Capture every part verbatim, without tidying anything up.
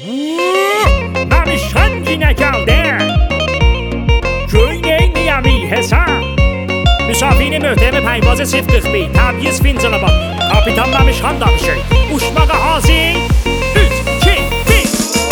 Məmişən yenə gəldi. Göynəyməyəmi hesab. Müsafiri möhtəmi pəyvazı sıfır qırx bir. Təbyiz fincanı bak. Kapitan Məmişən danışır. Uçmağa hazır. üç, iki, bir.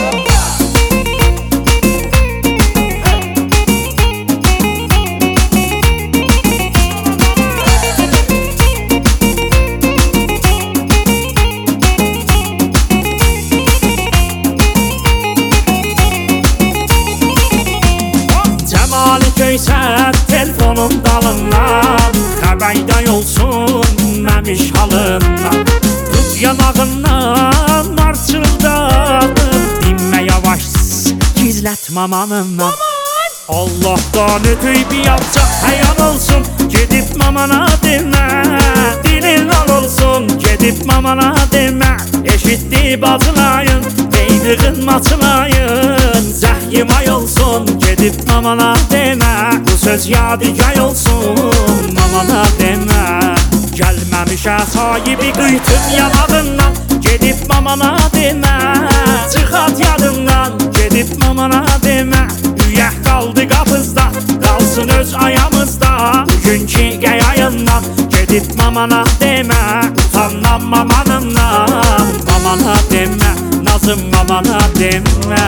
Göysən telefonun dalından xəbərdə olsun məmiş halından. Tut yanağından marçıldadım. Dinmə yavaş gizlətmə mamanından. Allah'tan ötüy bir yapacaq həyan olsun. Gedib mamana demə. Dilin al olsun. Gedib mamana demə. Eşitdi bacılayın. Deydiğin maçılayın. Zəhyimay olsun. Gedib mamana demə. Bu söz yadigar olsun. Mamana demə. Gəlməmişə sahibi qıytım yanağından. Gedib mamana demə. Çıxat yadından. Gedib mamana demə. Üyək qaldı qapızda. Qalsın öz ayamızda. Bugünkü qəyayından. Gedib mamana demə. Utandan mamanından. Mamana demə. Nazım mamana demə.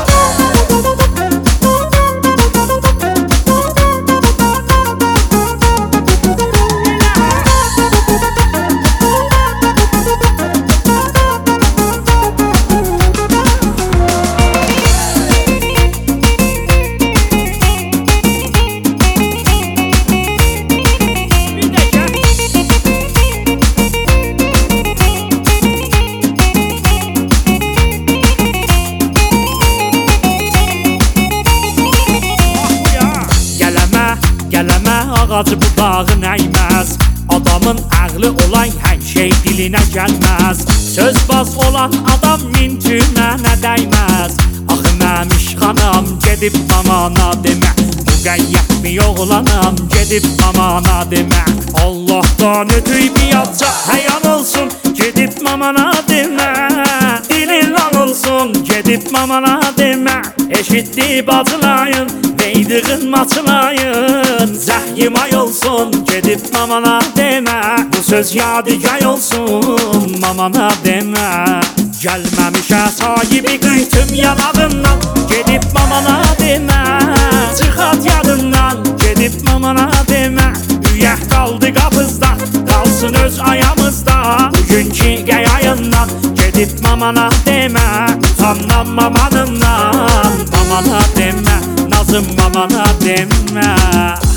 Ağacı budağın əyməz. Adamın ağlı olan hər şey dilinə gəlməz. Sözbaz olan adam mintünə nə dəyməz. Axı Məmiş xanım gedib mamana demə. Müqəyyət mi oğlanam gedib mamana demə. Allah'tan ötüy bir yapacaq həyan olsun. Gedib mamana demə. Dilin al olsun. Gedib mamana demə. Eşitdi bacılayın. Deydiğin maçılayın. Zəhyimay olsun. Gedib mamana demə. Bu söz yadigar olsun. Mamana demə. Gəlməmişə sahibi qıytım yanağından. Gedib mamana demə. Çıxat yadından. Gedib mamana demə. Üyək qaldı qapızda. Qalsın öz ayamızda. Bugünkü qəyayından. Gedib mamana demə. Utandan mamanından. Mamana demə. Nazım mamana demə.